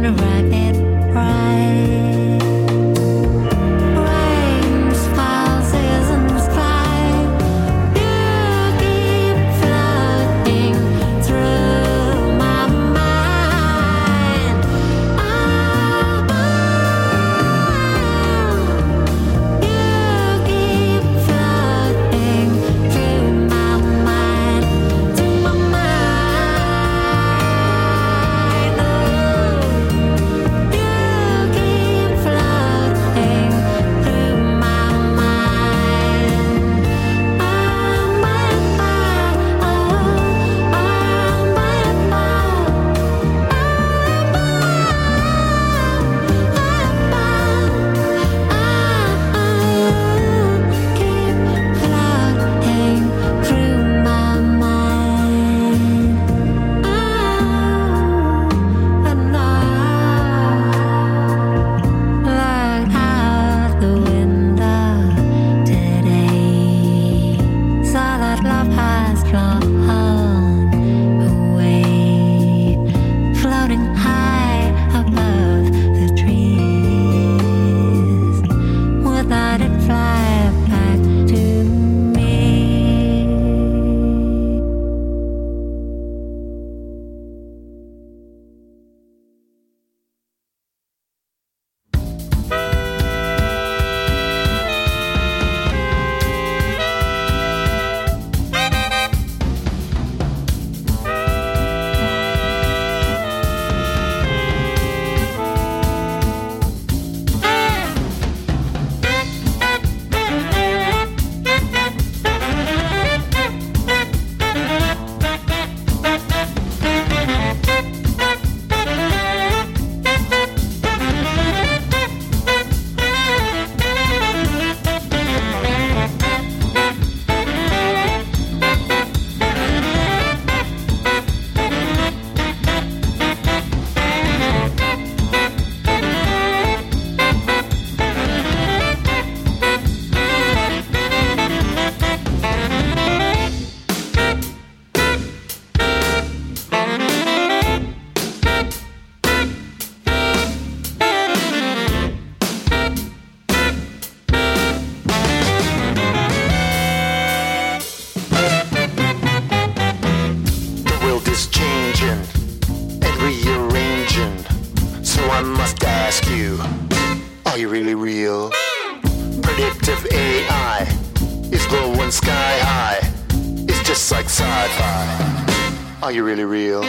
Are you really real?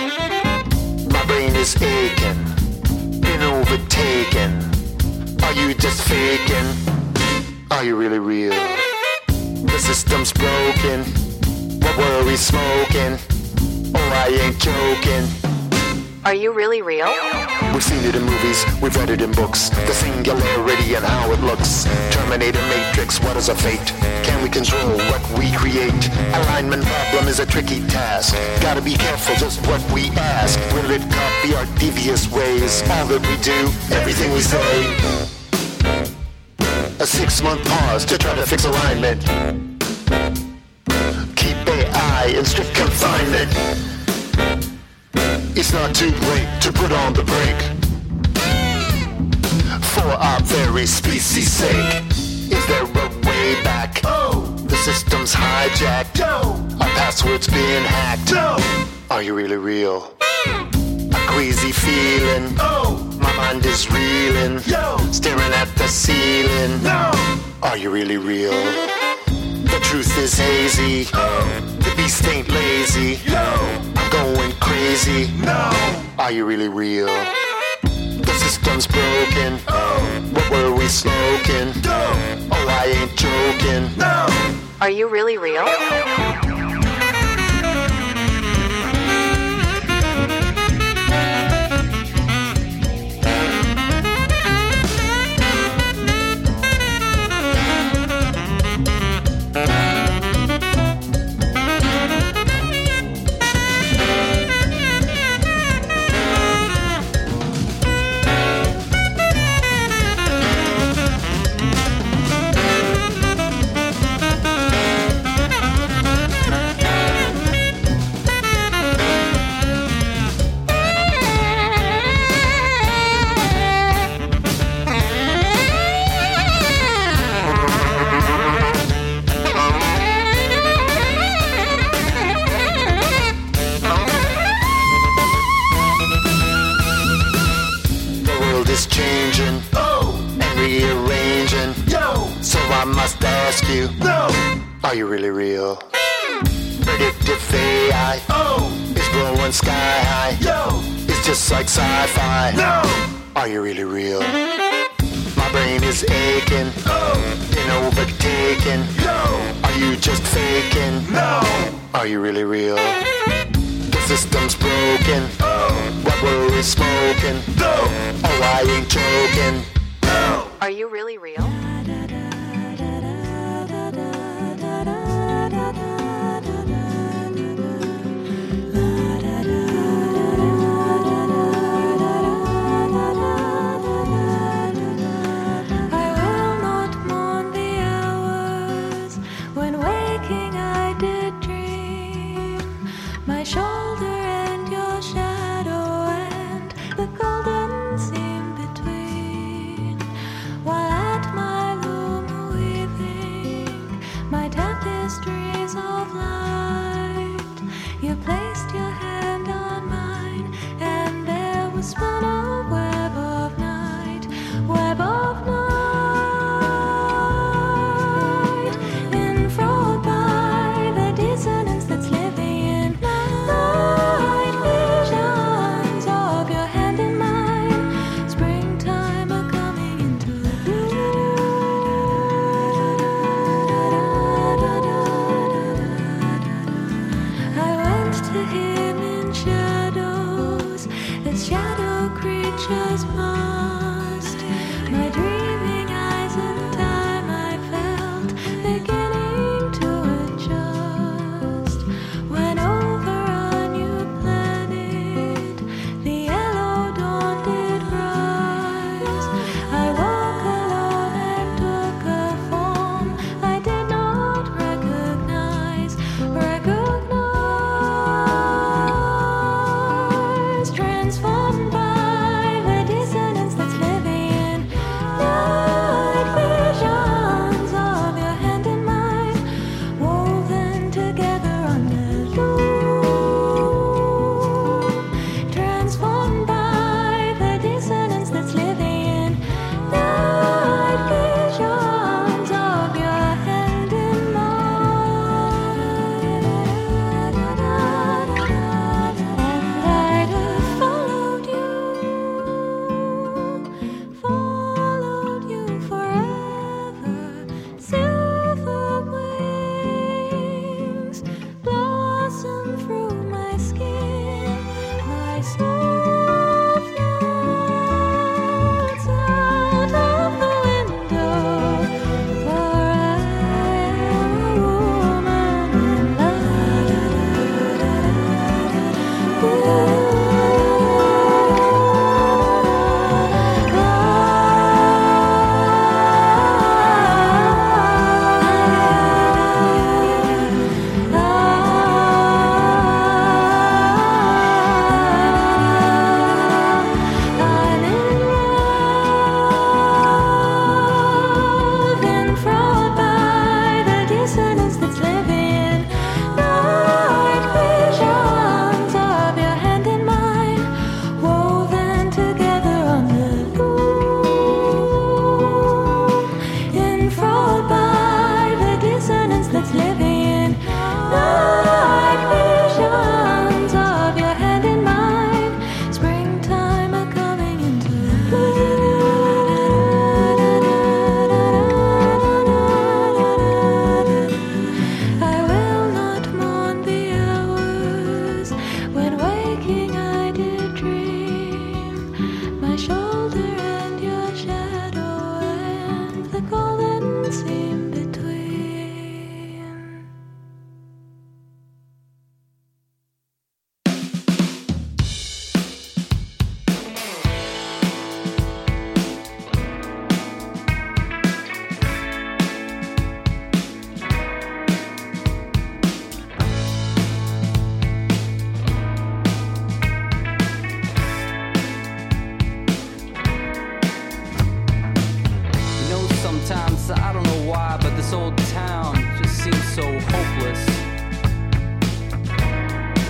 My brain is aching, been overtaken. Are you just faking? Are you really real? The system's broken. What were we smoking? Oh, I ain't joking. Are you really real? We've seen it in movies, we've read it in books. The singularity and how it looks. Terminator Matrix, what is a fate? Can we control what we create? Alignment problem is a tricky task. Gotta be careful just what we ask. Will it copy our devious ways? All that we do, everything we say. A 6-month pause to try to fix alignment. Keep AI in strict confinement. It's not too late to put on the brake. For our very species' sake. Is there a way back? Oh, the system's hijacked. No, our password's being hacked. No, are you really real? A queasy feeling. Oh, my mind is reeling. Yo, staring at the ceiling. No, are you really real? The truth is hazy. Oh, the beast ain't lazy. Yo, I'm going crazy. No, are you really real? The system's broken. Oh, what were we smoking? No, oh, I ain't joking. No, are you really real? is changing, and rearranging, so I must ask you, are you really real? Predictive AI, is blowing sky high, it's just like sci-fi, are you really real? My brain is aching, been overtaken, are you just faking? Are you really real? The system's broken, what were we smoking? Oh, I ain't joking. Are you really real?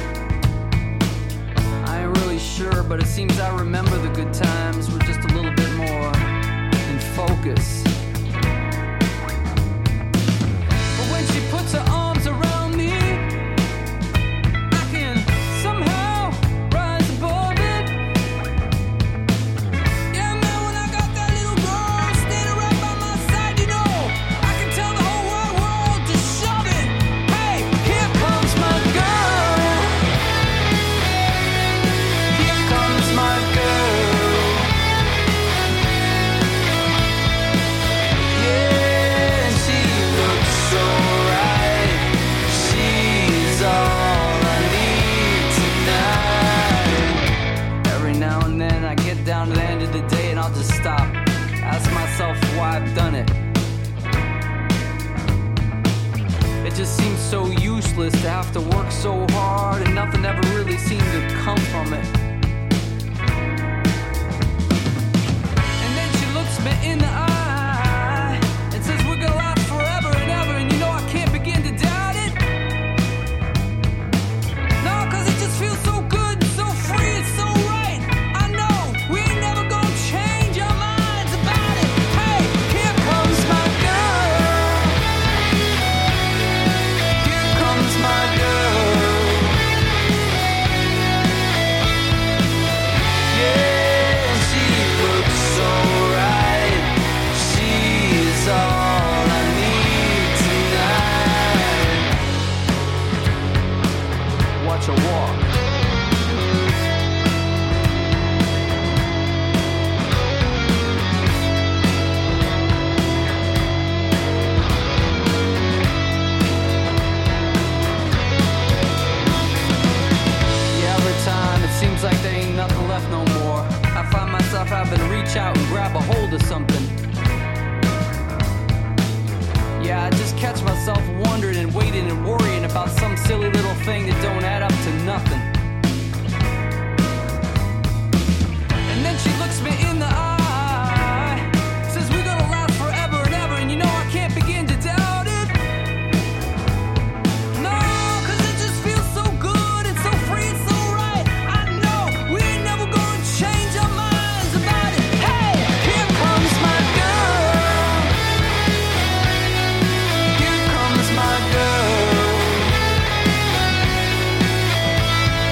But it seems I remember the good times were just a little bit to stop. Ask myself why I've done it. It just seems so useless to have to work so hard and nothing ever really seemed to come from it. And then she looks me in the eye and says we're gonna last forever and ever, and you know I can't begin to doubt it. No, cause it just feels so good and so free and so right. I know we ain't never gonna change our minds about it. Hey, here comes my girl. Here comes my girl. Yeah, she looks so right. She's all I need tonight. Watch her walk. Yeah, every time it seems like there ain't nothing left no more. I find myself having to reach out and grab a hold of something. Yeah, I just catch myself wondering and waiting and worrying about some silly little thing that don't add up to nothing. And then she looks me in the eye, says we're gonna last forever and ever, and you know I can't begin to doubt it. No, cause it just feels so good and so free and so right. I know we ain't never gonna change our minds about it. Hey, here comes my girl. Here comes my girl.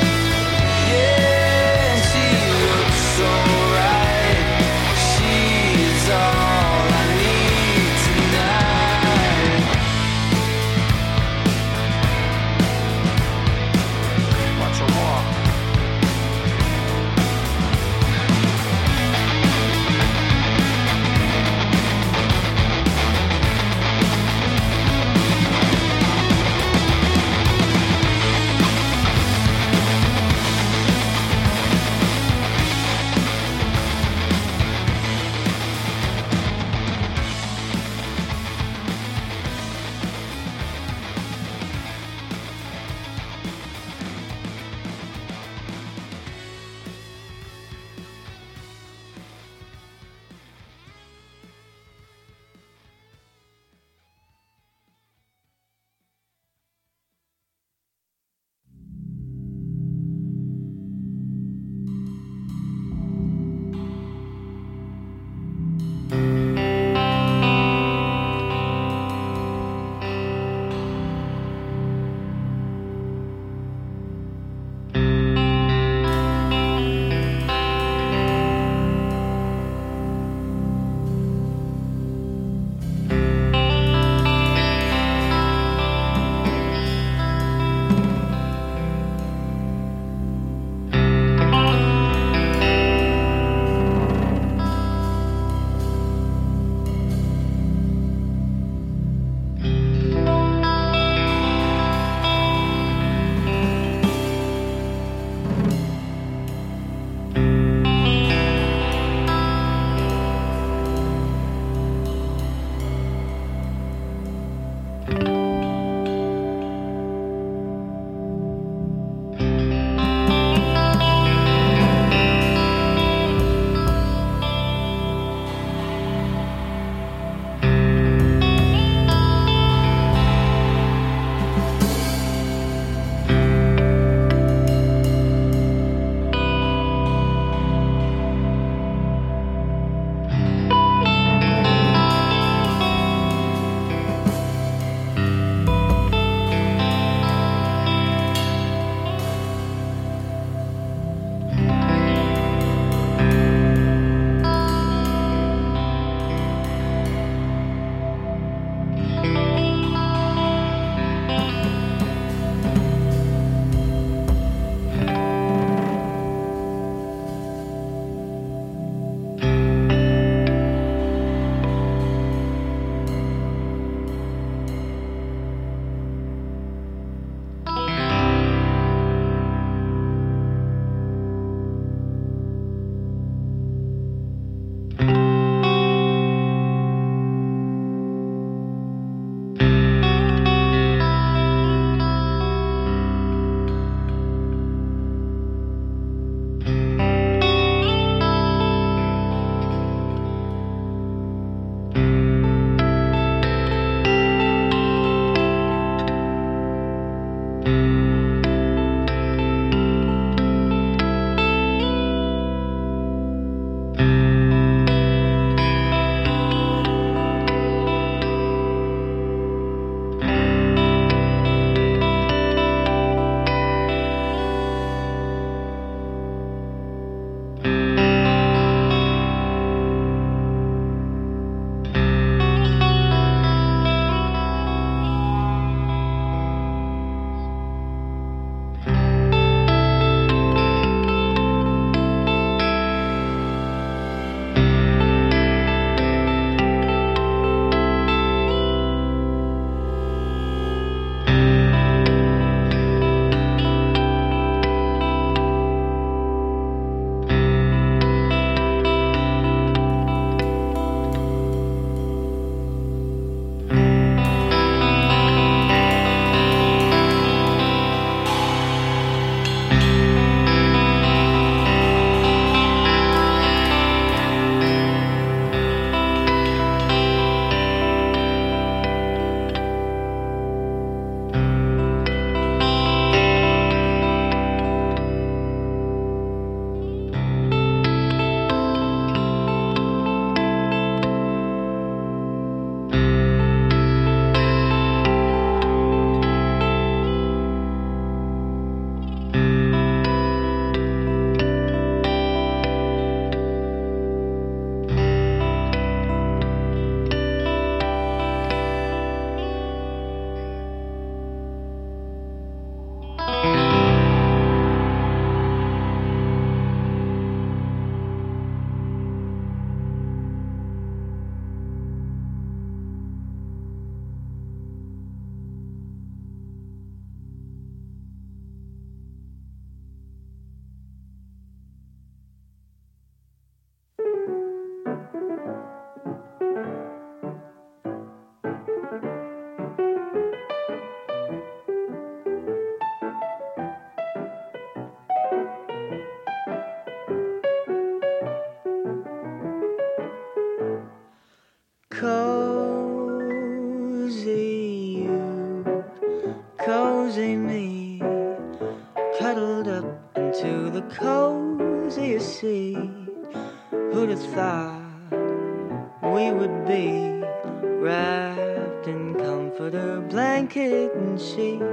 Who'd have thought we would be wrapped in comforter, blanket and sheet,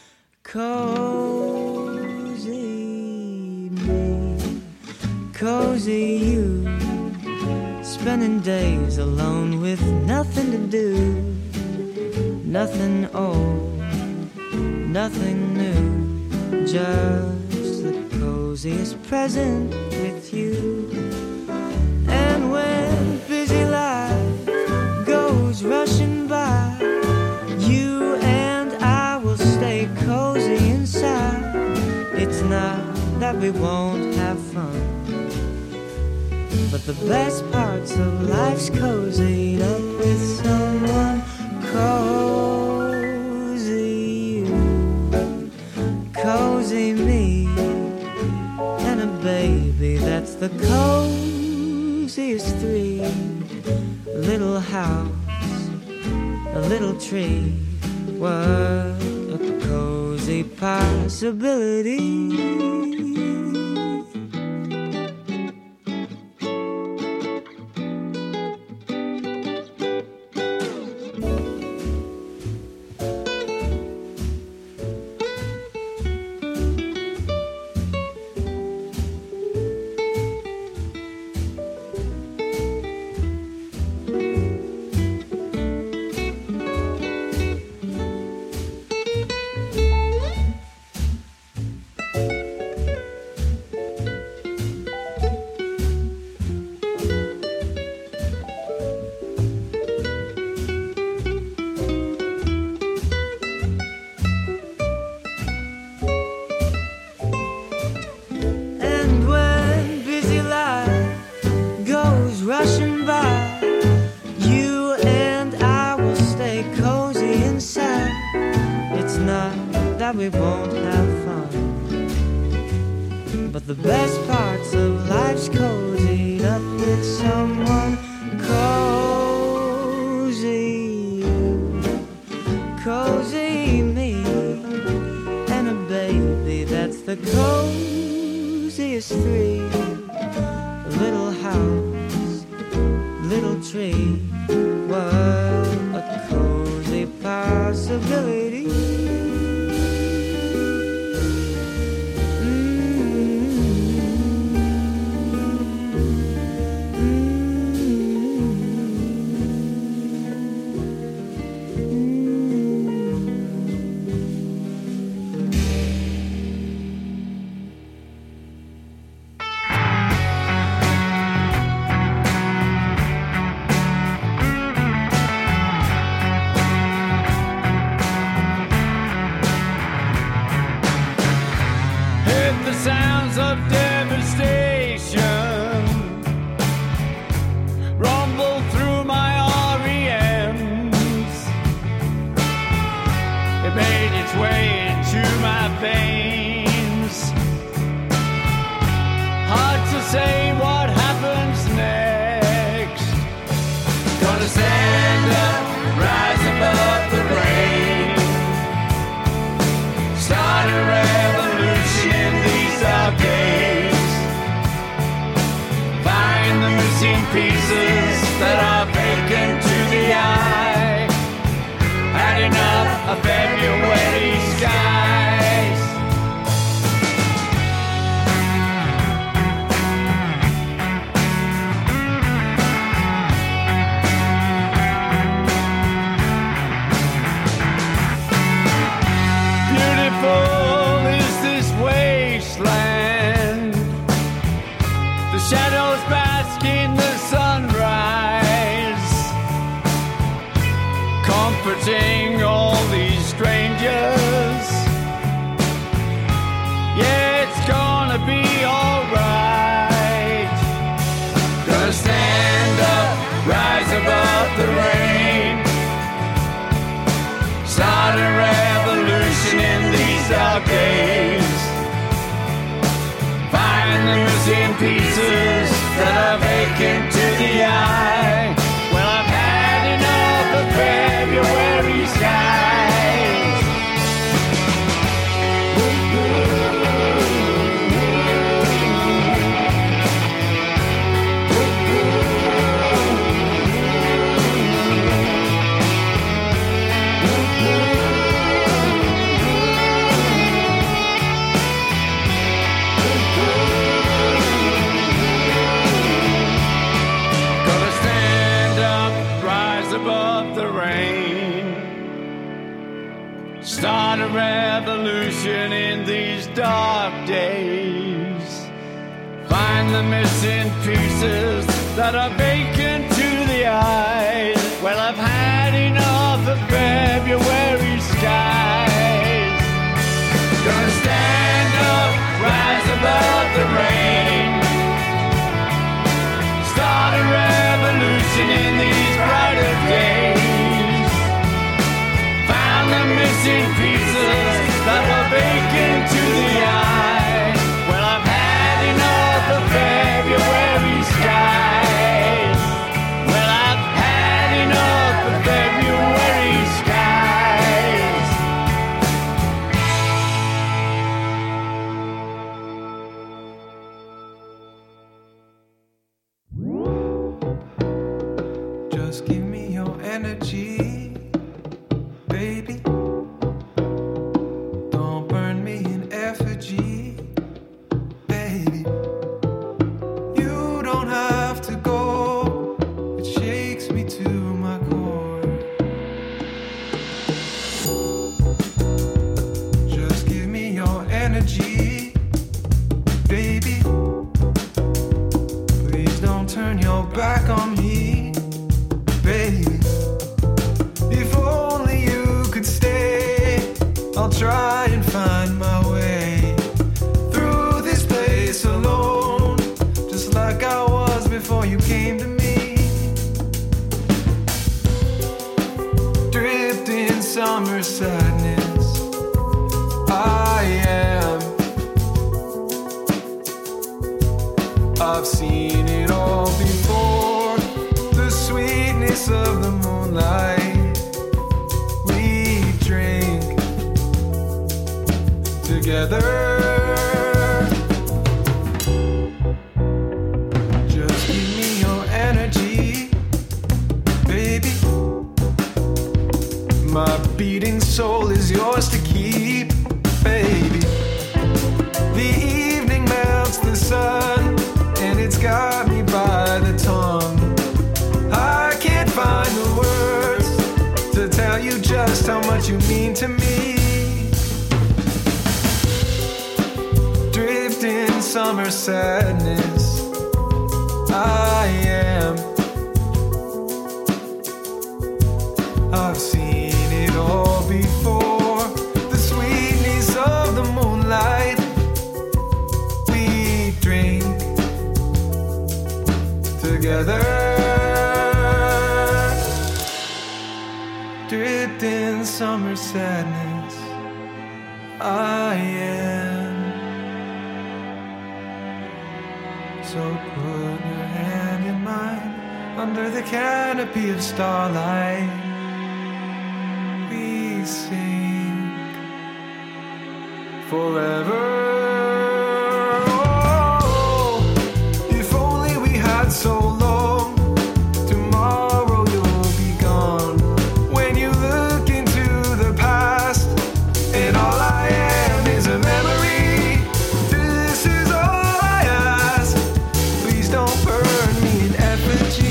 cozy me, cozy you, spending days alone with nothing to do, nothing old, nothing new, just the coziest present with you. And when busy life goes rushing by, you and I will stay cozy inside. It's not that we won't have fun, but the best parts of life's cozied up with someone cozy you, cozy me, and a baby that's the coziest three. A little house, a little tree, what a cozy possibility. Rushing by, you and I will stay cozy inside. It's not that we won't have fun, but the best parts of life's cozied up with someone cozy you, cozy me, and a baby that's the coziest three. A little house, little tree, what a cozy possibility. Sounds of devastation rumble through my REMs. It made its way into my veins. Hard to say what happens next. Gonna stand up, rise above the rain, start a revolution in these dark days. Find the missing pieces that are vacant to the eye. Had enough of February skies. Beautiful is this wasteland. The shadows bask in the sunrise, comforting all these strangers. Yeah, it's gonna be alright. Gonna stand up, rise above the rain, start a revolution in these dark days. Find the missing pieces that are vacant to the eye. Well, I've had enough of February skies. revolution in these dark days. Find the missing pieces that are vacant to the eyes. Well, I've had enough of February skies. Gonna stand up, rise above the rain. Start a revolution in these brighter days. Found the missing pieces that were vacant to the eye. Well, I've had enough of February skies. Well, I've had enough of February skies. Just give me your energy, baby. Don't burn me in effigy, baby. You don't have to go, it shakes me to my core. Just give me your energy, baby. Please don't turn your back on me, baby. If only you could stay, I'll try and find my way through this place alone, just like I was before you came to me. Dripped in summer sadness, I am. I've seen it all before, the sweetness of the moonlight. We drink together. Just give me your energy, baby. My beating soul is yours to keep, baby. The evening melts the sun, and it's got me by the tongue. I can't find the words to tell you just how much you mean to me. Dripped in summer sadness, I am. I've seen it all before, the sweetness of the moonlight. We drink together. Dripped in summer sadness, I am. So put your hand in mine under the canopy of starlight. We sing forever. Oh, if only we had so long. Tomorrow you'll be gone. When you look into the past, and all I am is a memory. This is all I ask. Please don't burn me in effigy.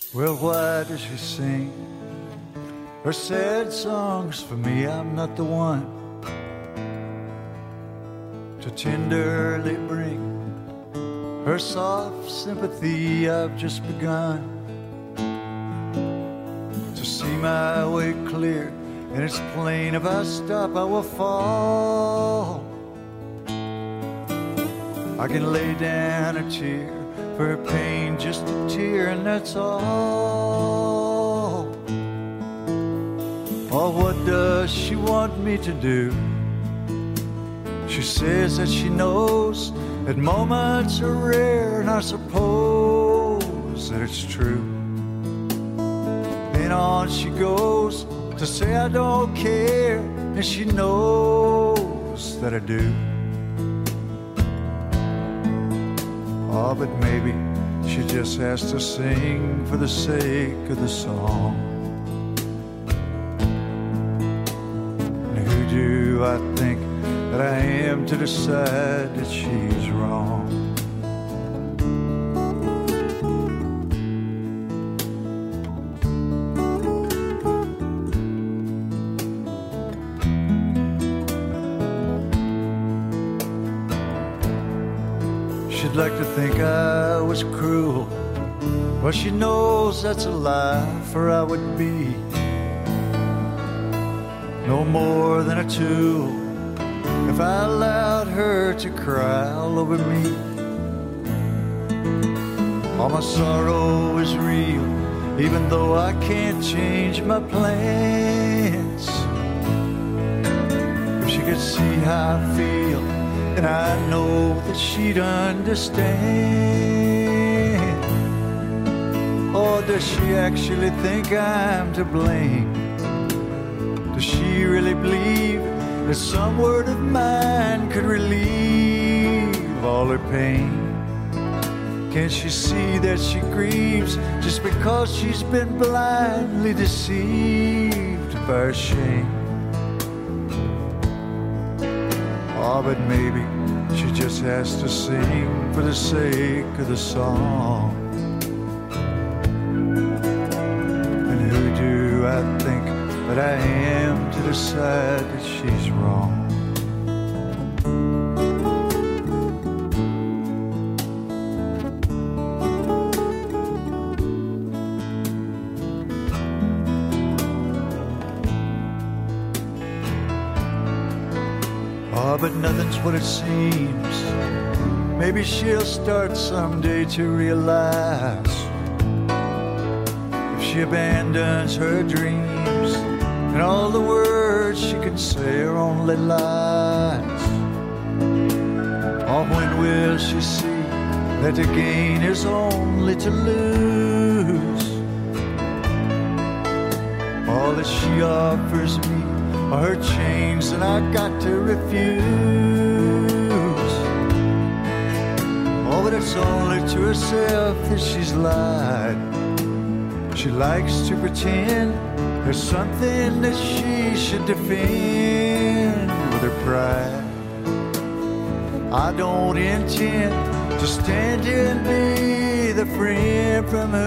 Well, why does she sing her sad songs for me? I'm not the one to tenderly bring her soft sympathy. I've just begun to see my way clear, and it's plain if I stop I will fall. I can lay down a tear for her pain, just a tear, and that's all. Oh, what does she want me to do? She says that she knows that moments are rare, and I suppose that it's true. Then on she goes to say I don't care, and she knows that I do. Oh, but maybe she just has to sing for the sake of the song. And who do I think that I am to decide that she's wrong? She'd like to think I was cruel. Well, she knows that's a lie, for I would be no more than a tool if I allowed her to cry all over me. All my sorrow is real, even though I can't change my plans. If she could see how I feel, and I know that she'd understand. Or does she actually think I'm to blame? Does she really believe that some word of mine could relieve all her pain? Can't she see that she grieves just because she's been blindly deceived by her shame? Oh, but maybe she just has to sing for the sake of the song. And who do I think that I am to decide that she's wrong? Oh, but nothing's what it seems. Maybe she'll start someday to realize if she abandons her dreams and all the words she can say are only lies. Oh, when will she see that to gain is only to lose? All that she offers me are her chains, and I got to refuse. Oh, but it's only to herself that she's lied. She likes to pretend there's something that she should defend with her pride. I don't intend to stand here and be the friend from